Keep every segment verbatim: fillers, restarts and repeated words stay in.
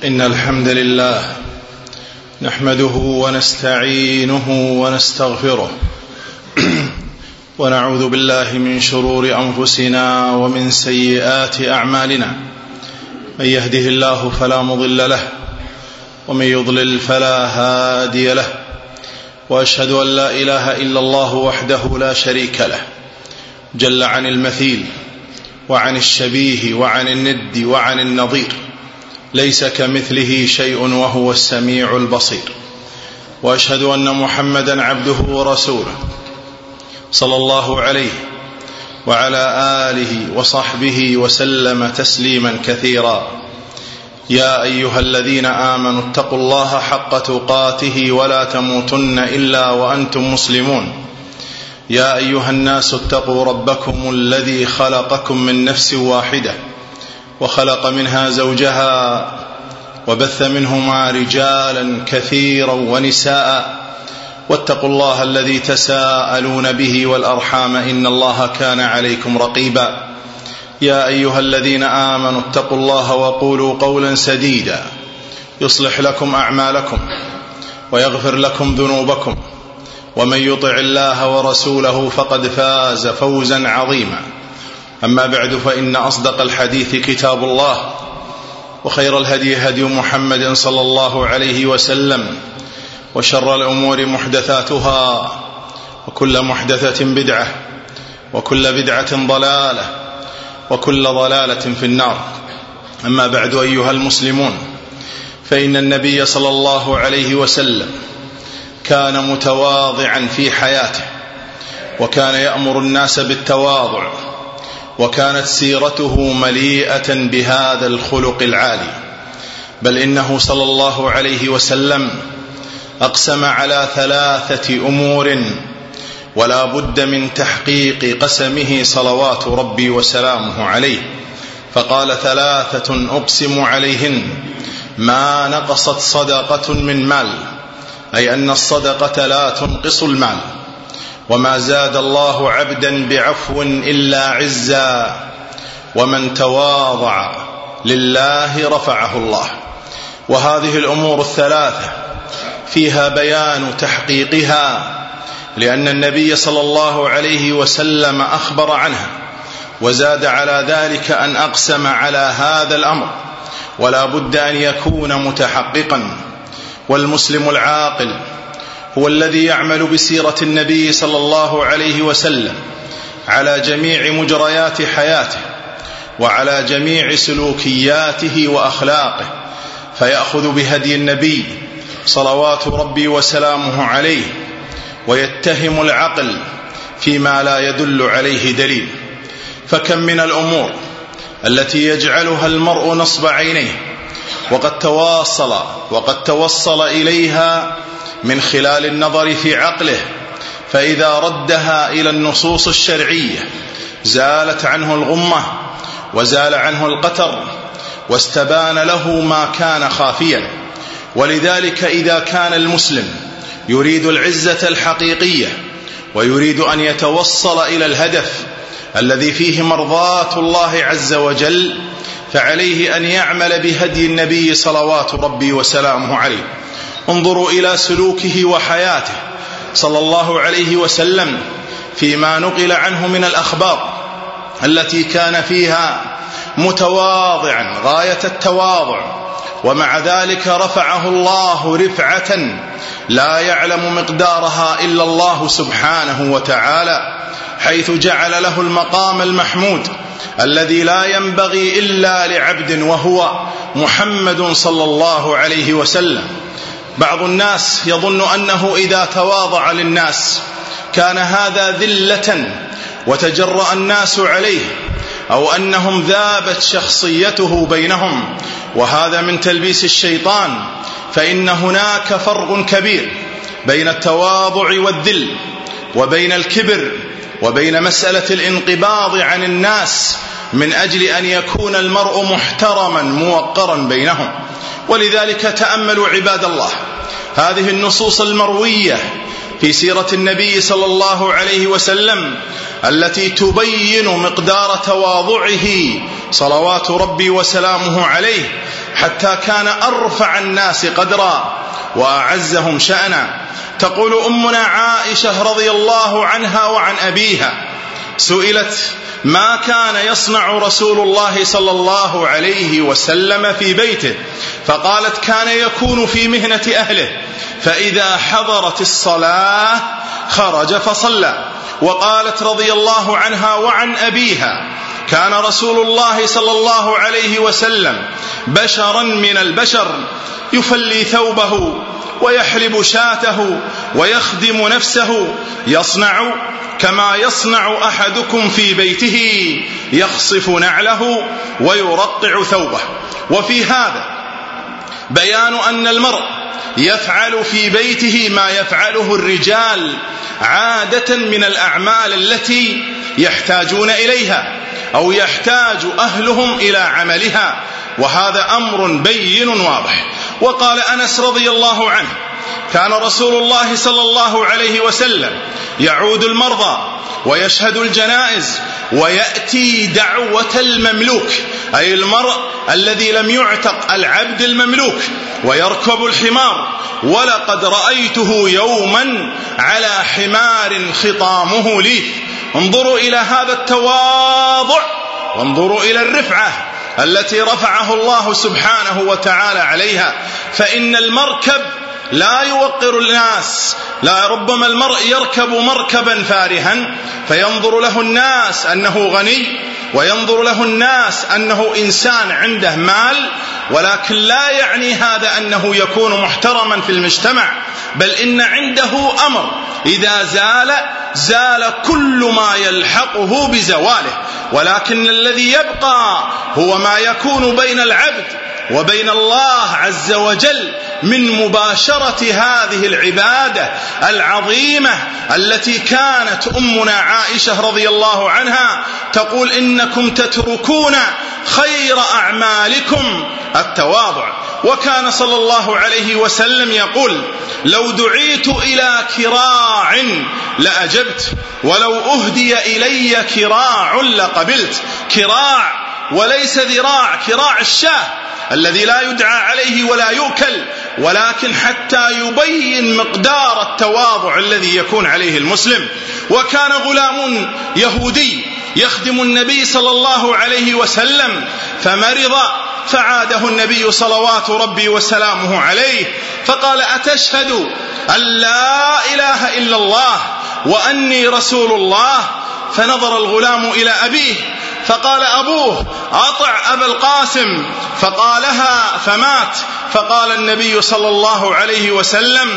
إن الحمد لله نحمده ونستعينه ونستغفره ونعوذ بالله من شرور أنفسنا ومن سيئات أعمالنا. من يهده الله فلا مضل له ومن يضلل فلا هادي له، وأشهد أن لا إله إلا الله وحده لا شريك له جل عن المثيل وعن الشبيه وعن الند وعن النظير، ليس كمثله شيء وهو السميع البصير. وأشهد أن محمدا عبده ورسوله صلى الله عليه وعلى آله وصحبه وسلم تسليما كثيرا. يا أيها الذين آمنوا اتقوا الله حق تقاته ولا تموتن إلا وأنتم مسلمون. يا أيها الناس اتقوا ربكم الذي خلقكم من نفس واحدة وخلق منها زوجها وبث منهما رجالا كثيرا ونساء، واتقوا الله الذي تساءلون به والأرحام إن الله كان عليكم رقيبا. يا أيها الذين آمنوا اتقوا الله وقولوا قولا سديدا يصلح لكم أعمالكم ويغفر لكم ذنوبكم، ومن يطع الله ورسوله فقد فاز فوزا عظيما. أما بعد، فإن أصدق الحديث كتاب الله، وخير الهدي هدي محمد صلى الله عليه وسلم، وشر الأمور محدثاتها، وكل محدثة بدعة، وكل بدعة ضلالة، وكل ضلالة في النار. أما بعد، أيها المسلمون، فإن النبي صلى الله عليه وسلم كان متواضعا في حياته، وكان يأمر الناس بالتواضع، وكانت سيرته مليئة بهذا الخلق العالي. بل إنه صلى الله عليه وسلم أقسم على ثلاثة أمور ولا بد من تحقيق قسمه صلوات ربي وسلامه عليه، فقال: ثلاثة أقسم عليهن ما نقصت صدقة من مال، أي أن الصدقة لا تنقص المال. وما زاد الله عبدا بعفو إلا عزا، ومن تواضع لله رفعه الله. وهذه الأمور الثلاثة فيها بيان تحقيقها، لأن النبي صلى الله عليه وسلم أخبر عنها، وزاد على ذلك أن أقسم على هذا الأمر، ولا بد أن يكون متحققا. والمسلم العاقل هو الذي يعمل بسيرة النبي صلى الله عليه وسلم على جميع مجريات حياته وعلى جميع سلوكياته وأخلاقه، فيأخذ بهدي النبي صلوات ربي وسلامه عليه، ويتهم العقل فيما لا يدل عليه دليل. فكم من الأمور التي يجعلها المرء نصب عينيه وقد تواصل وقد توصل إليها من خلال النظر في عقله، فإذا ردها إلى النصوص الشرعية زالت عنه الغمة وزال عنه القتر، واستبان له ما كان خافيا. ولذلك إذا كان المسلم يريد العزة الحقيقية ويريد أن يتوصل إلى الهدف الذي فيه مرضاة الله عز وجل، فعليه أن يعمل بهدي النبي صلوات ربي وسلامه عليه. انظروا إلى سلوكه وحياته صلى الله عليه وسلم فيما نقل عنه من الأخبار التي كان فيها متواضعا غاية التواضع، ومع ذلك رفعه الله رفعة لا يعلم مقدارها إلا الله سبحانه وتعالى، حيث جعل له المقام المحمود الذي لا ينبغي إلا لعبد، وهو محمد صلى الله عليه وسلم. بعض الناس يظن أنه إذا تواضع للناس كان هذا ذلة وتجرأ الناس عليه، أو أنهم ذابت شخصيته بينهم، وهذا من تلبيس الشيطان. فإن هناك فرق كبير بين التواضع والذل، وبين الكبر، وبين مسألة الانقباض عن الناس من أجل أن يكون المرء محترما موقرا بينهم. ولذلك تأملوا عباد الله هذه النصوص المروية في سيرة النبي صلى الله عليه وسلم التي تبين مقدار تواضعه صلوات ربي وسلامه عليه، حتى كان أرفع الناس قدرا وأعزهم شأنا. تقول أمنا عائشة رضي الله عنها وعن أبيها: سئلت ما كان يصنع رسول الله صلى الله عليه وسلم في بيته، فقالت: كان يكون في مهنة أهله، فإذا حضرت الصلاة خرج فصلى. وقالت رضي الله عنها وعن أبيها: كان رسول الله صلى الله عليه وسلم بشرا من البشر، يفلي ثوبه ويحلب شاته ويخدم نفسه، يصنع كما يصنع أحدكم في بيته، يخصف نعله ويرقع ثوبه. وفي هذا بيان أن المرء يفعل في بيته ما يفعله الرجال عادة من الأعمال التي يحتاجون إليها أو يحتاج أهلهم إلى عملها، وهذا أمر بين واضح. وقال أنس رضي الله عنه: كان رسول الله صلى الله عليه وسلم يعود المرضى ويشهد الجنائز ويأتي دعوة المملوك، أي المرء الذي لم يعتق، العبد المملوك، ويركب الحمار. ولقد رأيته يوما على حمار خطامه ليث. انظروا إلى هذا التواضع، وانظروا إلى الرفعة التي رفعه الله سبحانه وتعالى عليها. فإن المركب لا يوقر الناس، لا ربما المرء يركب مركبا فارها فينظر له الناس أنه غني، وينظر له الناس أنه إنسان عنده مال، ولكن لا يعني هذا أنه يكون محترما في المجتمع، بل إن عنده أمر إذا زال زال كل ما يلحقه بزواله. ولكن الذي يبقى هو ما يكون بين العبد وبين الله عز وجل من مباشرة هذه العبادة العظيمة التي كانت أمنا عائشة رضي الله عنها تقول: إنكم تتركون خير أعمالكم التواضع. وكان صلى الله عليه وسلم يقول: لو دعيت إلى كراع لأجبت، ولو أهدي إلي كراع لقبلت. كراع وليس ذراع، كراع الشاه الذي لا يدعى عليه ولا يؤكل، ولكن حتى يبين مقدار التواضع الذي يكون عليه المسلم. وكان غلام يهودي يخدم النبي صلى الله عليه وسلم فمرض، فعاده النبي صلوات ربي وسلامه عليه فقال: أتشهد أن لا إله إلا الله وأني رسول الله؟ فنظر الغلام إلى أبيه فقال أبوه: أطع أبا القاسم، فقالها فمات. فقال النبي صلى الله عليه وسلم: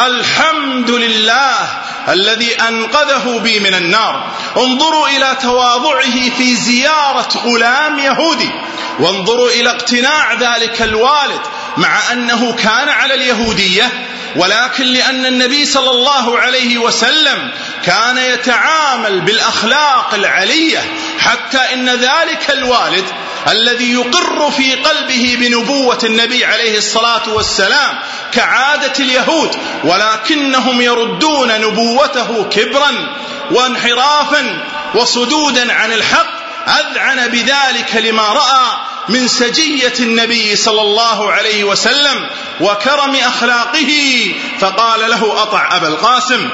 الحمد لله الذي أنقذه بي من النار. انظروا إلى تواضعه في زيارة غلام يهودي، وانظروا إلى اقتناع ذلك الوالد مع أنه كان على اليهودية، ولكن لأن النبي صلى الله عليه وسلم كان يتعامل بالأخلاق العلية، حتى إن ذلك الوالد الذي يقر في قلبه بنبوة النبي عليه الصلاة والسلام كعادة اليهود، ولكنهم يردون نبوته كبرا وانحرافا وصدودا عن الحق، أذعن بذلك لما رأى من سجية النبي صلى الله عليه وسلم وكرم أخلاقه، فقال له: أطع أبا القاسم.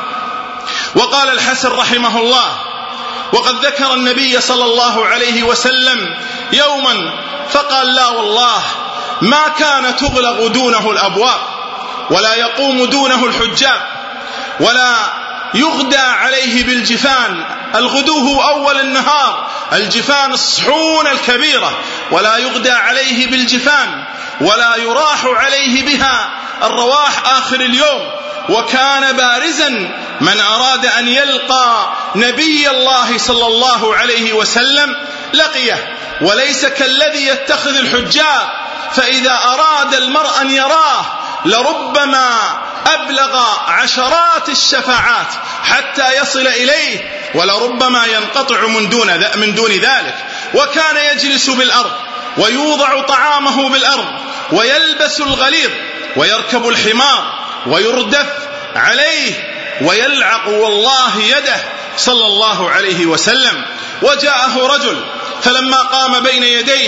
وقال الحسن رحمه الله: وقد ذكر النبي صلى الله عليه وسلم يوما فقال: لا والله ما كان تغلق دونه الأبواب، ولا يقوم دونه الحجاب، ولا يغدى عليه بالجفان. الغدو هو أول النهار، الجفان الصحون الكبيرة، ولا يغدى عليه بالجفان، ولا يراح عليه بها الرواح آخر اليوم. وكان بارزا من أراد أن يلقى نبي الله صلى الله عليه وسلم لقيه، وليس كالذي يتخذ الحجاب، فإذا أراد المرء أن يراه لربما أبلغ عشرات الشفاعات حتى يصل إليه، ولربما ينقطع من دون من دون ذلك. وكان يجلس بالأرض ويوضع طعامه بالأرض ويلبس الغليظ ويركب الحمار ويردف عليه ويلعق والله يده صلى الله عليه وسلم. وجاءه رجل فلما قام بين يديه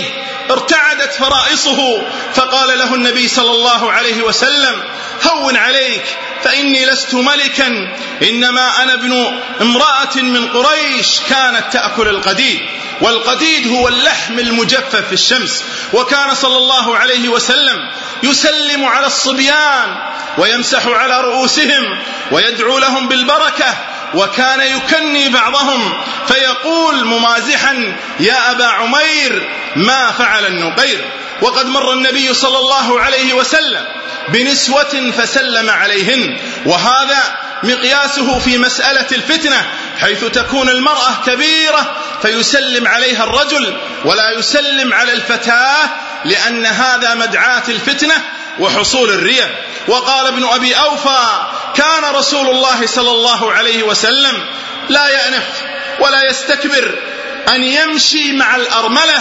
ارتعدت فرائصه، فقال له النبي صلى الله عليه وسلم: هون عليك، فإني لست ملكا، إنما أنا ابن امرأة من قريش كانت تأكل القديد، والقديد هو اللحم المجفف في الشمس. وكان صلى الله عليه وسلم يسلم على الصبيان ويمسح على رؤوسهم ويدعو لهم بالبركة، وكان يكني بعضهم فيقول ممازحا: يا أبا عمير ما فعل النقير. وقد مر النبي صلى الله عليه وسلم بنسوة فسلم عليهن، وهذا مقياسه في مسألة الفتنة، حيث تكون المرأة كبيرة فيسلم عليها الرجل ولا يسلم على الفتاة، لأن هذا مدعاة الفتنة وحصول الرياء. وقال ابن أبي أوفى: كان رسول الله صلى الله عليه وسلم لا يأنف ولا يستكبر أن يمشي مع الأرملة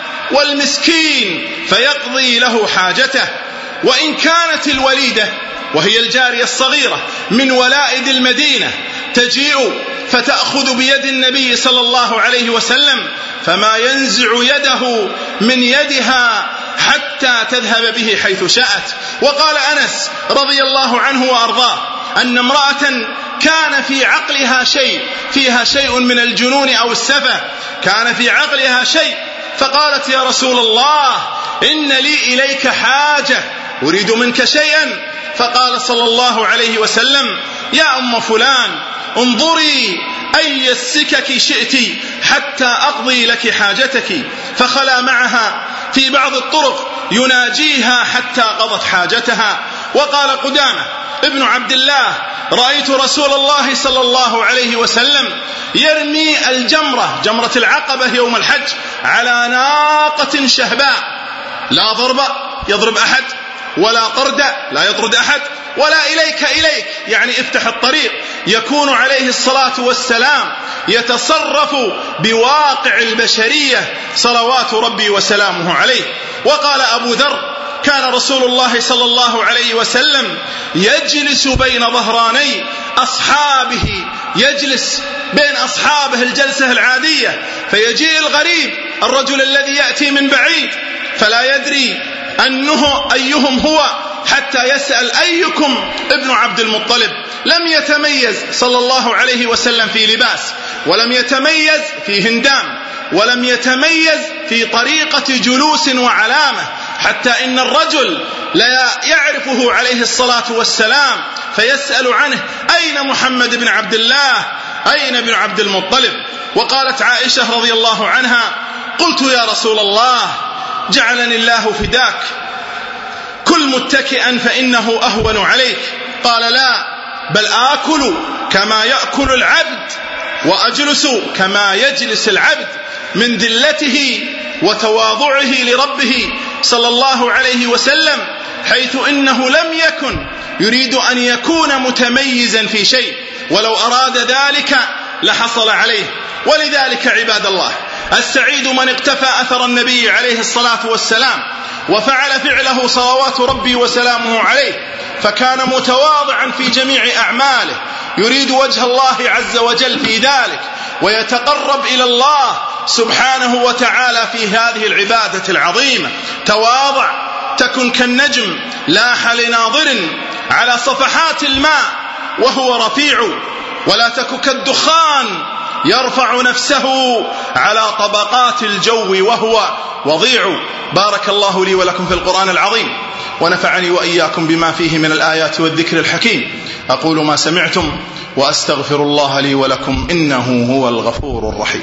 والمسكين فيقضي له حاجته، وإن كانت الوليدة وهي الجارية الصغيرة من ولائد المدينة تجيء فتأخذ بيد النبي صلى الله عليه وسلم فما ينزع يده من يدها حتى تذهب به حيث شاءت. وقال أنس رضي الله عنه وأرضاه أن امرأة كان في عقلها شيء، فيها شيء من الجنون أو السفة، كان في عقلها شيء، فقالت: يا رسول الله إن لي إليك حاجة، أريد منك شيئا. فقال صلى الله عليه وسلم: يا أم فلان انظري أي السكك شئت حتى أقضي لك حاجتك. فخلا معها في بعض الطرق يناجيها حتى قضت حاجتها. وقال قدامة ابن عبد الله: رأيت رسول الله صلى الله عليه وسلم يرمي الجمرة، جمرة العقبة يوم الحج، على ناقة شهباء، لا ضرب يضرب أحد، ولا طرد لا يطرد أحد، ولا إليك إليك يعني افتح الطريق. يكون عليه الصلاة والسلام يتصرف بواقع البشرية صلوات ربي وسلامه عليه. وقال أبو ذر: كان رسول الله صلى الله عليه وسلم يجلس بين ظهراني أصحابه، يجلس بين أصحابه الجلسة العادية، فيجيء الغريب الرجل الذي يأتي من بعيد فلا يدري أنه أيهم هو، حتى يسأل: أيكم ابن عبد المطلب؟ لم يتميز صلى الله عليه وسلم في لباس، ولم يتميز في هندام، ولم يتميز في طريقة جلوس وعلامة، حتى إن الرجل لا يعرفه عليه الصلاة والسلام فيسأل عنه: أين محمد بن عبد الله؟ أين ابن عبد المطلب؟ وقالت عائشة رضي الله عنها: قلت يا رسول الله جعلني الله فداك، كل متكئا فإنه أهون عليك. قال: لا، بل آكل كما يأكل العبد، وأجلس كما يجلس العبد، من ذلته وتواضعه لربه صلى الله عليه وسلم، حيث إنه لم يكن يريد أن يكون متميزا في شيء، ولو أراد ذلك لحصل عليه. ولذلك عباد الله، السعيد من اقتفى أثر النبي عليه الصلاة والسلام وفعل فعله صلوات ربي وسلامه عليه، فكان متواضعا في جميع أعماله، يريد وجه الله عز وجل في ذلك، ويتقرب إلى الله سبحانه وتعالى في هذه العبادة العظيمة. تواضع، تكن كالنجم لاح لناظر على صفحات الماء وهو رفيع، ولا تك كالدخان يرفع نفسه على طبقات الجو وهو وضيع. بارك الله لي ولكم في القرآن العظيم، ونفعني وإياكم بما فيه من الآيات والذكر الحكيم. أقول ما سمعتم وأستغفر الله لي ولكم، إنه هو الغفور الرحيم.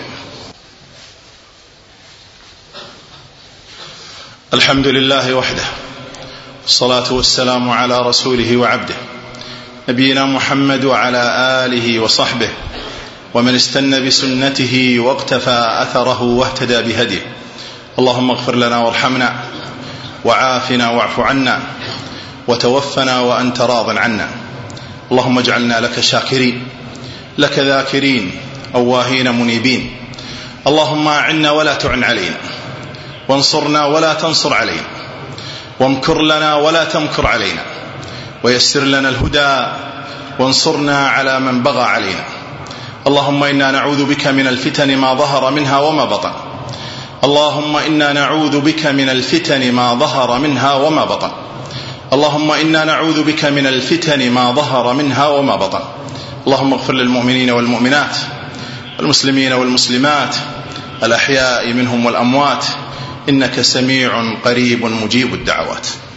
الحمد لله وحده، الصلاة والسلام على رسوله وعبده نبينا محمد وعلى آله وصحبه ومن استنى بسنته واقتفى أثره واهتدى بهديه. اللهم اغفر لنا وارحمنا وعافنا واعف عنا وتوفنا وأنت راض عنا. اللهم اجعلنا لك شاكرين، لك ذاكرين، أواهين منيبين. اللهم أعنا ولا تعن علينا، وانصرنا ولا تنصر علينا، وامكر لنا ولا تمكر علينا، ويسر لنا الهدى وانصرنا على من بغى علينا. اللهم إنا نعوذ بك من الفتن ما ظهر منها وما بطن. اللهم إنا نعوذ بك من الفتن ما ظهر منها وما بطن اللهم إنا نعوذ بك من الفتن ما ظهر منها وما بطن اللهم اغفر للمؤمنين والمؤمنات والمسلمين والمسلمات الأحياء منهم والأموات إنك سميع قريب مجيب الدعوات.